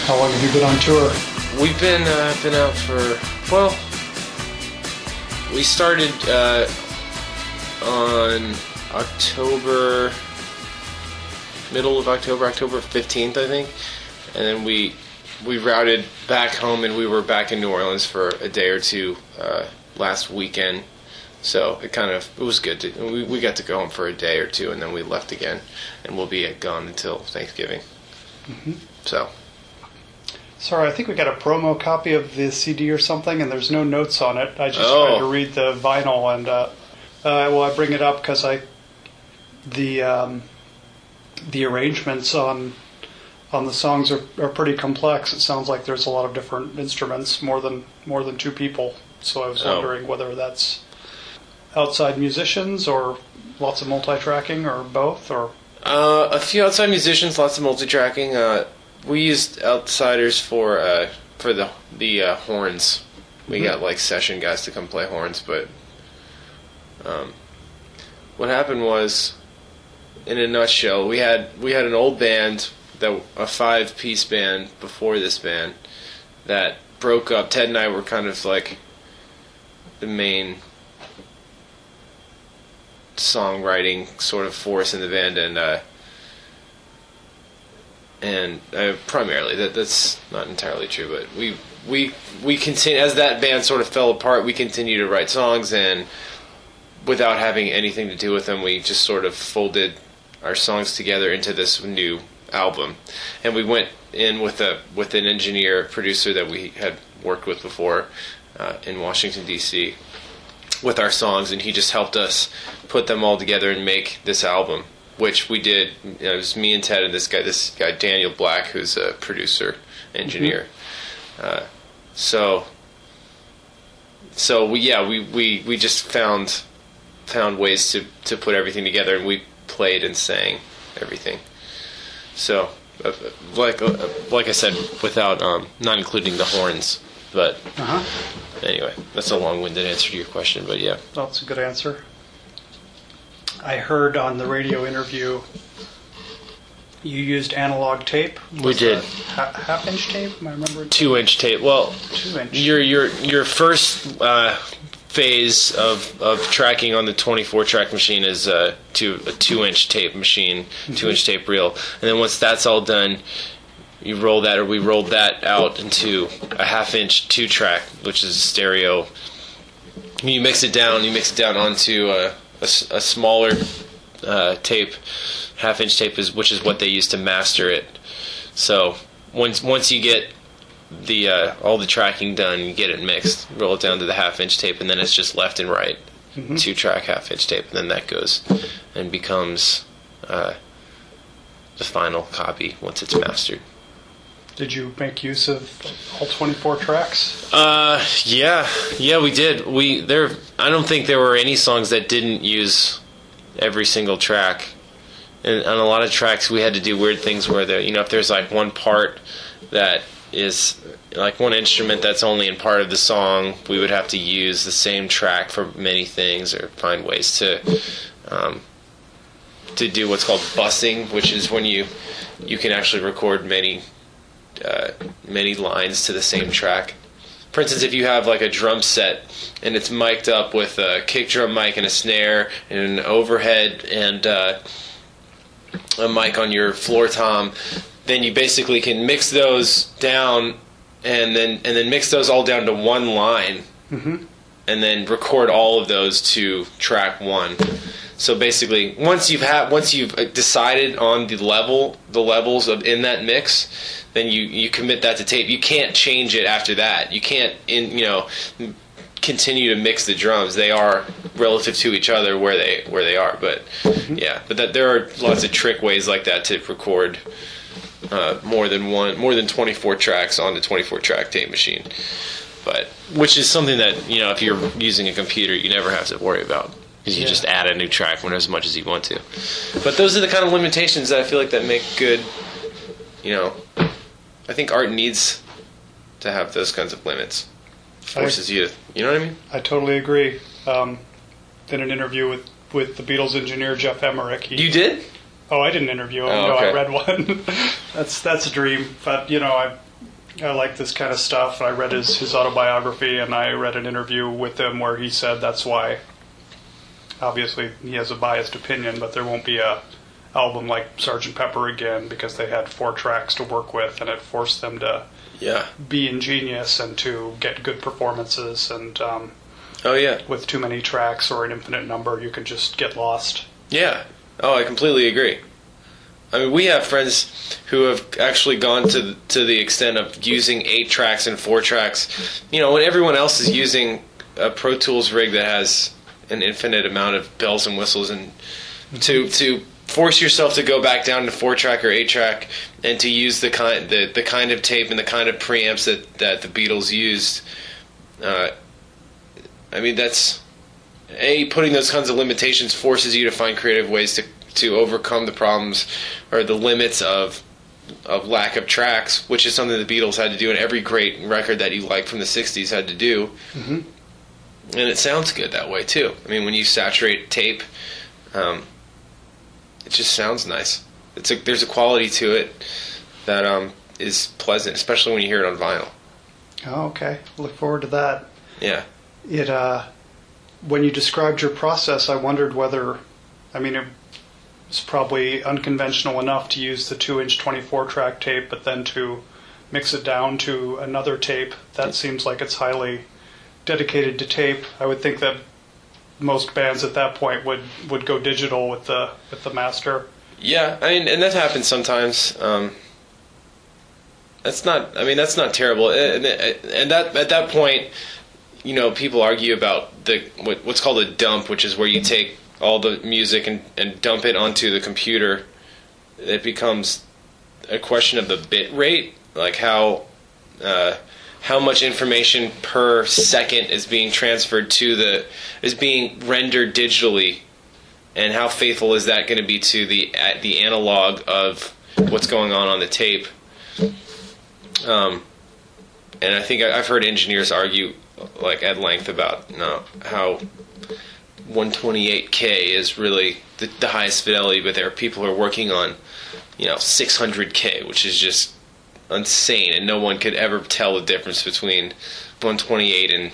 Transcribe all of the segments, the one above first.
How long have you been on tour? We've been out for, well, we started on middle of October 15th, I think, and then we routed back home, and we were back in New Orleans for a day or two last weekend. So it was good. We got to go home for a day or two, and then we left again, and we'll be gone until Thanksgiving. Mm-hmm. So. Sorry, I think we got a promo copy of the CD or something, and there's no notes on it. I just tried to read the vinyl, and I bring it up because the arrangements on the songs are pretty complex. It sounds like there's a lot of different instruments, more than two people. So I was wondering whether that's outside musicians or lots of multi-tracking or both, or a few outside musicians, lots of multi-tracking. We used outsiders for the horns. We got like session guys to come play horns, but what happened was, in a nutshell, we had an old band, a 5-piece band before this band, that broke up. Ted and I were kind of like the main songwriting sort of force in the band, and primarily that's not entirely true, but we continue, as that band sort of fell apart, we continued to write songs, and without having anything to do with them, we just sort of folded our songs together into this new album. And we went in with an engineer producer that we had worked with before in Washington D.C. with our songs, and he just helped us put them all together and make this album, which we did. It was me and Ted and this guy Daniel Black, who's a producer engineer. Mm-hmm. So we just found ways to put everything together, and we played and sang everything. So like I said, without not including the horns, but anyway, that's a long-winded answer to your question, but yeah. That's a good answer. I heard on the radio interview you used analog tape. We did. Half-inch tape? Am I remembering? 2-inch tape. Well, 2-inch. Your first phase of tracking on the 24-track machine is a 2-inch tape machine, 2-inch tape reel, and then once that's all done, we rolled that out into a half-inch 2-track, which is stereo. You mix it down onto a smaller tape, half-inch tape, which is what they use to master it. So once you get all the tracking done, you get it mixed, roll it down to the half-inch tape, and then it's just left and right, 2-track half-inch tape, and then that goes and becomes the final copy once it's mastered. Did you make use of all 24 tracks? Yeah, we did. I don't think there were any songs that didn't use every single track. And on a lot of tracks, we had to do weird things where if there's like one part that is like one instrument that's only in part of the song, we would have to use the same track for many things, or find ways to do what's called busing, which is when you can actually record many lines to the same track. For instance, if you have like a drum set and it's mic'd up with a kick drum mic and a snare and an overhead and a mic on your floor tom, then you basically can mix those down and then mix those all down to one line, and then record all of those to track one. So basically, once you've decided on the levels in that mix, then you commit that to tape. You can't change it after that. You can't continue to mix the drums. They are relative to each other where they are. But but there are lots of trick ways like that to record more than 24 tracks on the 24-track tape machine. But which is something that if you're using a computer, you never have to worry about. Because you just add a new track as much as you want to. But those are the kind of limitations that I feel like that make good, I think art needs to have those kinds of limits. Forces you to, you know what I mean? I totally agree. In an interview with the Beatles engineer Jeff Emmerich. You did? Oh, I didn't interview him. Oh, no, okay. I read one. That's a dream. But, I like this kind of stuff. I read his autobiography, and I read an interview with him where he said that's why, obviously, he has a biased opinion, but there won't be a album like Sgt. Pepper again because they had 4 tracks to work with, and it forced them to be ingenious and to get good performances. And with too many tracks or an infinite number, you can just get lost. Yeah. Oh, I completely agree. I mean, we have friends who have actually gone to the extent of using 8 tracks and 4 tracks. You know, when everyone else is using a Pro Tools rig that has an infinite amount of bells and whistles, and to force yourself to go back down to 4-track or 8-track and to use the kind of tape and the kind of preamps that the Beatles used. I mean, that's putting those kinds of limitations forces you to find creative ways to overcome the problems or the limits of lack of tracks, which is something the Beatles had to do, and every great record that you like from the 60s had to do. Mm-hmm. And it sounds good that way, too. I mean, when you saturate tape, it just sounds nice. There's a quality to it that is pleasant, especially when you hear it on vinyl. Oh, okay. Look forward to that. Yeah. When you described your process, I wondered whether, I mean, it's probably unconventional enough to use the 2-inch 24-track tape, but then to mix it down to another tape, that seems like it's highly dedicated to tape. I would think that most bands at that point would go digital with the master. Yeah, I mean, and that happens sometimes. That's not terrible. And that at that point, you know, people argue about what's called a dump, which is where you take all the music and dump it onto the computer. It becomes a question of the bit rate, like how much information per second is being transferred is being rendered digitally, and how faithful is that going to be to the analog of what's going on the tape. And I think I've heard engineers argue like at length about how 128K is really the highest fidelity, but there are people who are working on 600K, which is just insane, and no one could ever tell the difference between 128 and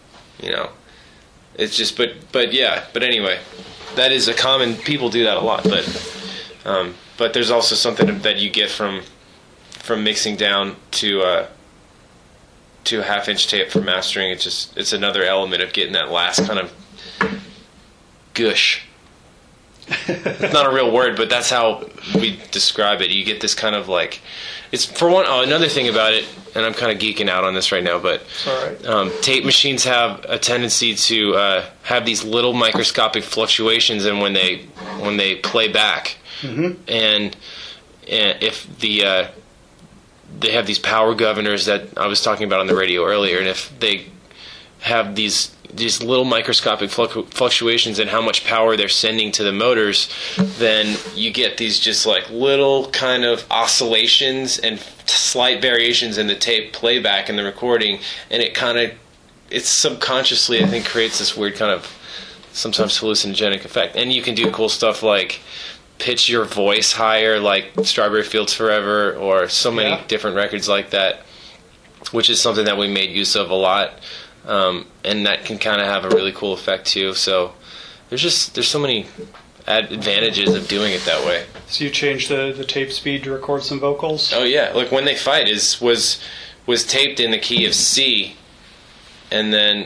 it's just but anyway, that is a common, people do that a lot, but there's also something that you get from mixing down to a half-inch tape for mastering. It's another element of getting that last kind of gush. It's not a real word, but that's how we describe it. You get this kind of like, it's for one. Oh, another thing about it, and I'm kind of geeking out on this right now, but tape machines have a tendency to have these little microscopic fluctuations in when they play back, and if they have these power governors that I was talking about on the radio earlier, and if they have these little microscopic fluctuations in how much power they're sending to the motors, then you get these just like little kind of oscillations and slight variations in the tape playback and the recording, and it subconsciously, I think, creates this weird kind of sometimes hallucinogenic effect. And you can do cool stuff like pitch your voice higher, like Strawberry Fields Forever, or so many different records like that, which is something that we made use of a lot. And that can kind of have a really cool effect too. So there's so many advantages of doing it that way. So you changed the tape speed to record some vocals? Oh yeah, like When They Fight was taped in the key of C, and then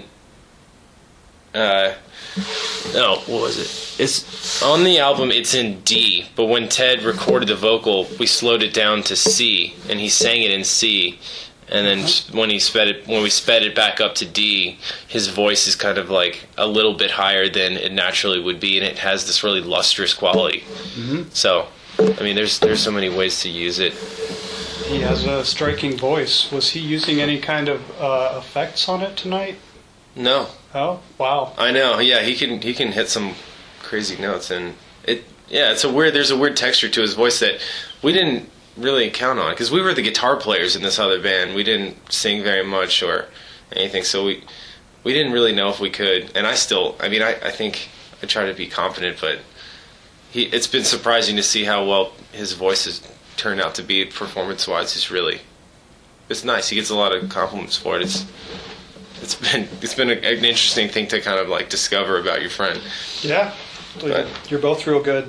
what was it? It's on the album. It's in D, but when Ted recorded the vocal, we slowed it down to C, and he sang it in C. And then when we sped it back up to D, his voice is kind of like a little bit higher than it naturally would be, and it has this really lustrous quality. Mm-hmm. So, I mean, there's so many ways to use it. He has a striking voice. Was he using any kind of effects on it tonight? No. Oh, wow. I know. Yeah, he can hit some crazy notes, and there's a weird texture to his voice that we didn't really count on, because we were the guitar players in this other band. We didn't sing very much or anything, so we didn't really know if we could. And I think I try to be confident, but it's been surprising to see how well his voice has turned out to be performance-wise. He's really it's nice. He gets a lot of compliments for it. It's been an interesting thing to kind of like discover about your friend. Yeah, but you're both real good.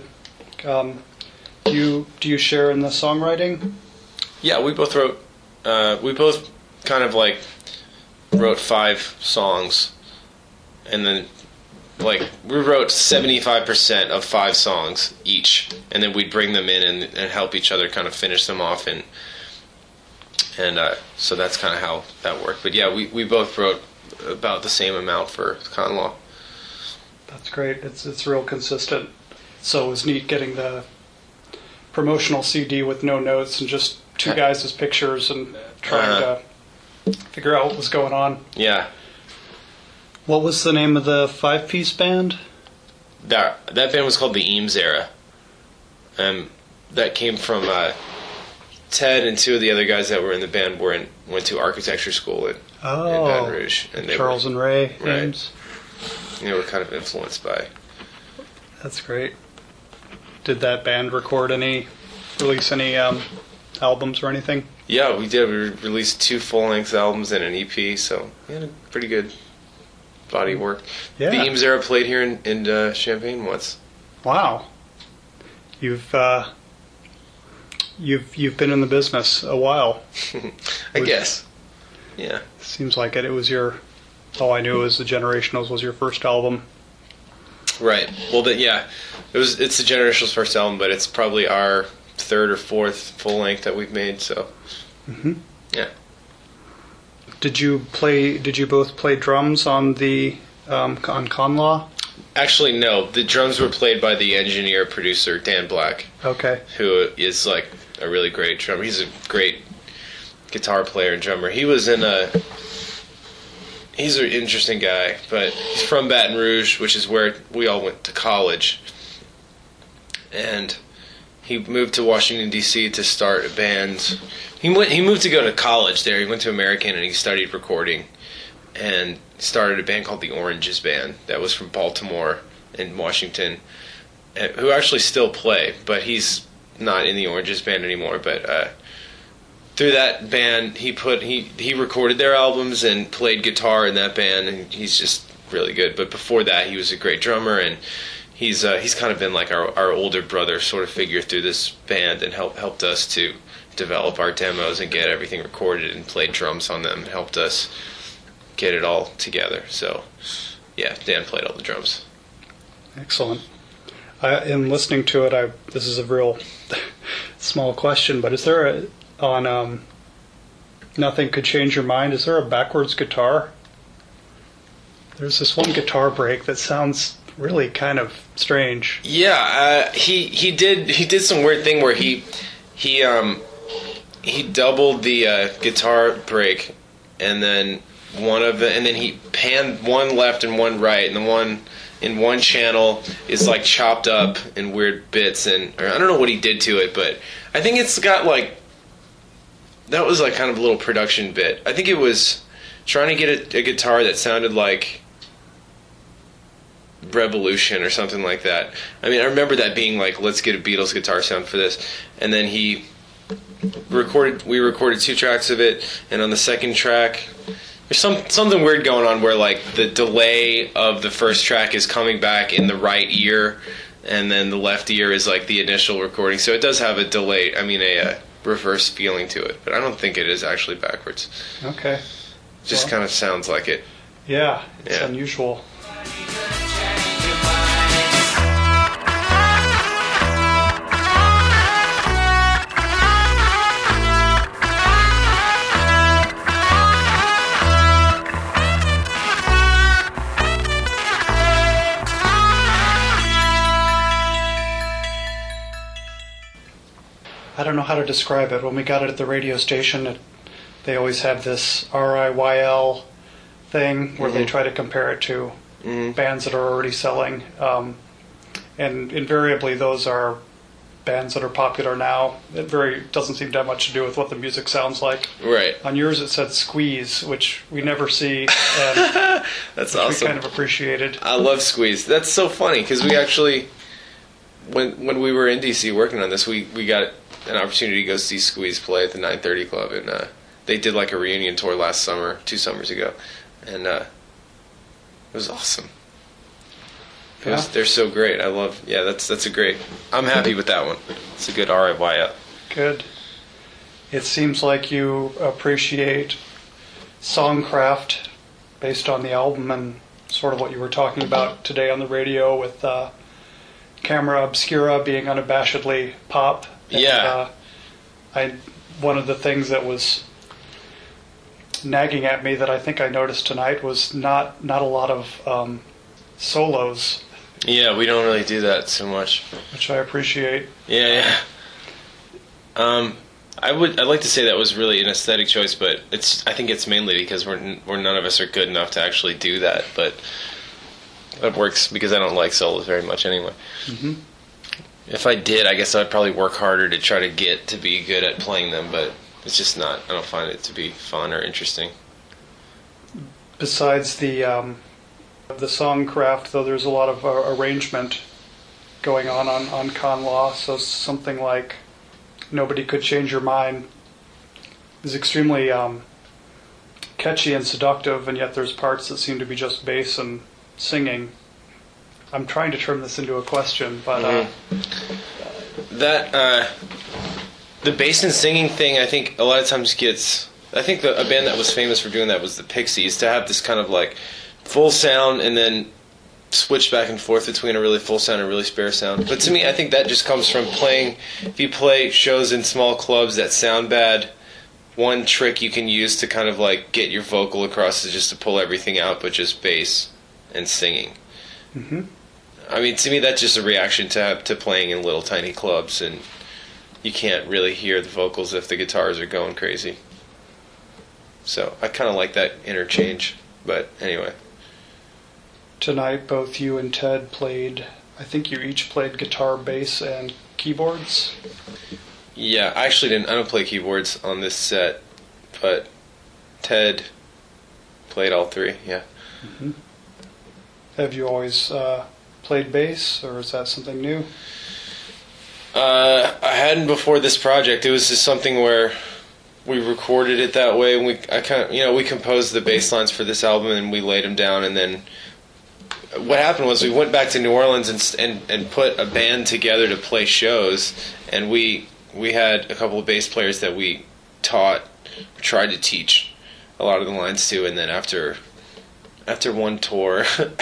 Do you share in the songwriting? Yeah, we both wrote. We both kind of like wrote 5 songs, and then like we wrote 75% of 5 songs each, and then we'd bring them in and help each other kind of finish them off, and so that's kind of how that worked. But yeah, we both wrote about the same amount for Con Law. That's great. It's real consistent. So it was neat getting the promotional CD with no notes and just 2 guys' pictures and trying to figure out what was going on. Yeah. What was the name of the 5-piece band? That band was called the Eames Era. That came from Ted and 2 of the other guys that were in the band went to architecture school in Baton Rouge. And Charles and Ray right. Eames. They were kind of influenced by. That's great. Did that band release any albums or anything? Yeah, we did. We released 2 full-length albums and an EP, so we had a pretty good body of work. Yeah. The Eames Era played here in Champaign once. Wow. You've been in the business a while. I guess. Yeah. Seems like it. It was all I knew was the Generationals was your first album. Right. Well, it's the Generationals' first album, but it's probably our 3rd or 4th full length that we've made. So, yeah. Did you both play drums on the on Con Law? Actually, no. The drums were played by the engineer producer Dan Black. Okay. Who is like a really great drummer. He's a great guitar player and drummer. He's an interesting guy, but he's from Baton Rouge, which is where we all went to college. And he moved to Washington, D.C. to start a band. He moved to go to college there. He went to American and he studied recording and started a band called the Oranges Band that was from Baltimore and Washington, who actually still play, but he's not in the Oranges Band anymore. But through that band, he recorded their albums and played guitar in that band, and he's just really good. But before that, he was a great drummer, and he's kind of been like our older brother sort of figure through this band, and helped us to develop our demos and get everything recorded, and played drums on them, and helped us get it all together. So, yeah, Dan played all the drums. Excellent. In listening to it, this is a real small question, but is there on Nothing Could Change Your Mind, is there a backwards guitar? There's this one guitar break that sounds really kind of strange. Yeah, he did some weird thing where he doubled the guitar break, and then he panned one left and one right, and the one in one channel is like chopped up in weird bits, or I don't know what he did to it, but I think it's got like, that was like kind of a little production bit. I think it was trying to get a guitar that sounded like Revolution or something like that. I mean, I remember that being like, let's get a Beatles guitar sound for this. And then we recorded 2 tracks of it, and on the second track, there's something weird going on where like the delay of the first track is coming back in the right ear, and then the left ear is like the initial recording. So it does have a delay, a reverse feeling to it, but I don't think it is actually backwards. Okay. Just kind of sounds like it. Yeah, it's unusual. I don't know how to describe it. When we got it at the radio station, they always have this RIYL thing where they try to compare it to bands that are already selling. And invariably, those are bands that are popular now. It doesn't seem to have much to do with what the music sounds like. Right. On yours, it said Squeeze, which we never see. And that's awesome. We kind of appreciated. I love Squeeze. That's so funny because we actually, when we were in DC working on this, we got an opportunity to go see Squeeze play at the 930 Club they did like a reunion tour last summer, 2 summers ago, and it was awesome. They're so great. I love. Yeah, that's a great. I'm happy with that one. It's a good RIY. Good. It seems like you appreciate songcraft based on the album and sort of what you were talking about today on the radio with Camera Obscura being unabashedly pop. And, one of the things that was nagging at me that I think I noticed tonight was not a lot of solos. Yeah, we don't really do that so much, which I appreciate. Yeah. I'd like to say that was really an aesthetic choice, but I think it's mainly because we're none of us are good enough to actually do that. But that works because I don't like solos very much anyway. Mm-hmm. If I did, I guess I'd probably work harder to try to get to be good at playing them, but it's just not. I don't find it to be fun or interesting. Besides the songcraft, though, there's a lot of arrangement going on Con Law. So something like Nobody Could Change Your Mind is extremely catchy and seductive, and yet there's parts that seem to be just bass and singing. I'm trying to turn this into a question, but the bass and singing thing, I think a lot of times gets. I think a band that was famous for doing that was the Pixies, to have this kind of like full sound and then switch back and forth between a really full sound and a really spare sound. But to me, I think that just comes from playing. If you play shows in small clubs that sound bad, one trick you can use to kind of like get your vocal across is just to pull everything out, but just bass and singing. Mm-hmm. I mean, to me, that's just a reaction to playing in little tiny clubs, and you can't really hear the vocals if the guitars are going crazy. So I kind of like that interchange. But anyway. Tonight, both you and Ted played, I think you each played guitar, bass, and keyboards? Yeah, I don't play keyboards on this set, but Ted played all 3, yeah. Mm-hmm. Have you always played bass, or is that something new? I hadn't before this project. It was just something where we recorded it that way, and we composed the bass lines for this album, and we laid them down, and then what happened was we went back to New Orleans and put a band together to play shows, and we had a couple of bass players that we tried to teach a lot of the lines to, and then after one tour,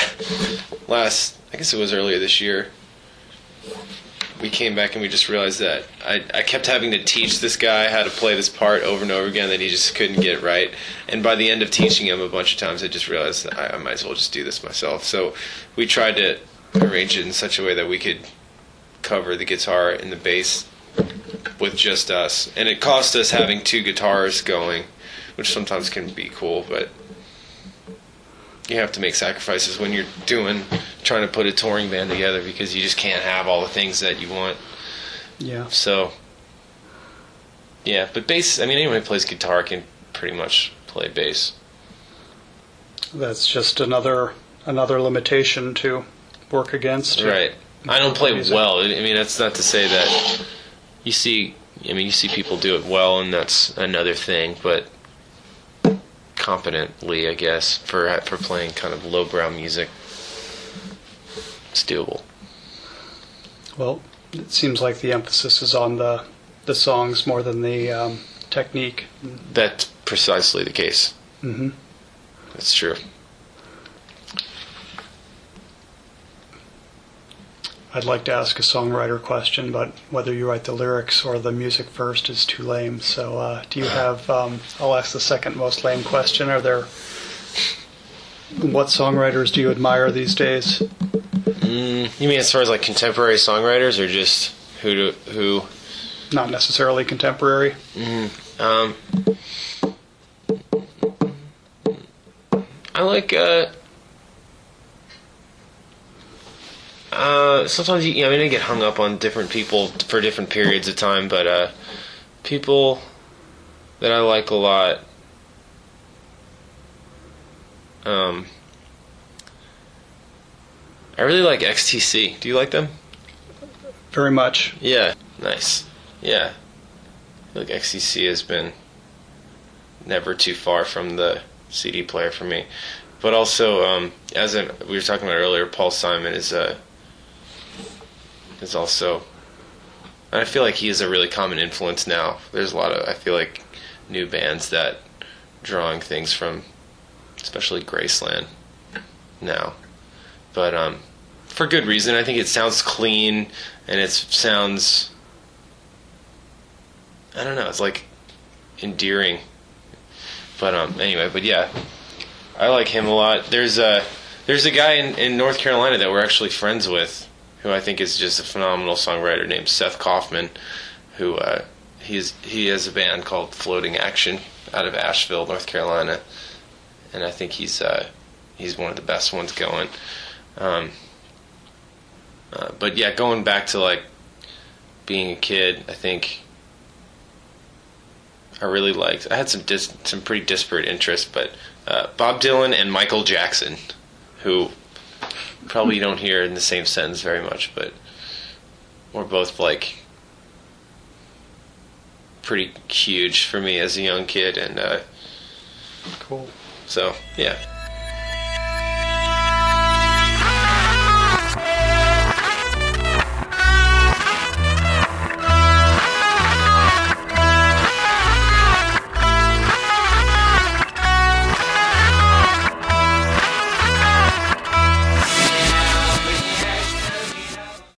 I guess it was earlier this year, we came back and we just realized that I kept having to teach this guy how to play this part over and over again, that he just couldn't get right. And by the end of teaching him a bunch of times, I just realized that I might as well just do this myself. So we tried to arrange it in such a way that we could cover the guitar and the bass with just us. And it cost us having 2 guitars going, which sometimes can be cool, but you have to make sacrifices when you're trying to put a touring band together, because you just can't have all the things that you want. Yeah. So, yeah, but bass, I mean, anyone who plays guitar can pretty much play bass. That's just another limitation to work against. Right. I don't play well. I mean, that's not to say that you see people do it well, and that's another thing, but competently, I guess, for playing kind of lowbrow music, it's doable. Well, it seems like the emphasis is on the songs more than the technique. That's precisely the case. Mm-hmm. That's true. I'd like to ask a songwriter question, but whether you write the lyrics or the music first is too lame. So do you have, I'll ask the second most lame question. What songwriters do you admire these days? You mean as far as like contemporary songwriters, or just who? Not necessarily contemporary. I like, sometimes I get hung up on different people for different periods of time, but people that I like a lot, I really like XTC. Do you like them? Very much. Yeah, nice. Yeah, I feel like XTC has been never too far from the CD player for me. But also, we were talking about earlier, Paul Simon is also, and I feel like he is a really common influence now. There's a lot of, I feel like, new bands that drawing things from, especially Graceland now. But for good reason. I think it sounds clean, and it sounds, I don't know, it's like endearing. But anyway, but yeah, I like him a lot. There's a guy in North Carolina that we're actually friends with, who I think is just a phenomenal songwriter, named Seth Kaufman, who he has a band called Floating Action out of Asheville, North Carolina, and I think he's one of the best ones going. But yeah, going back to like being a kid, I think I really liked. I had some pretty disparate interests, but Bob Dylan and Michael Jackson, who probably you don't hear in the same sentence very much, but were both like pretty huge for me as a young kid, and cool. So yeah.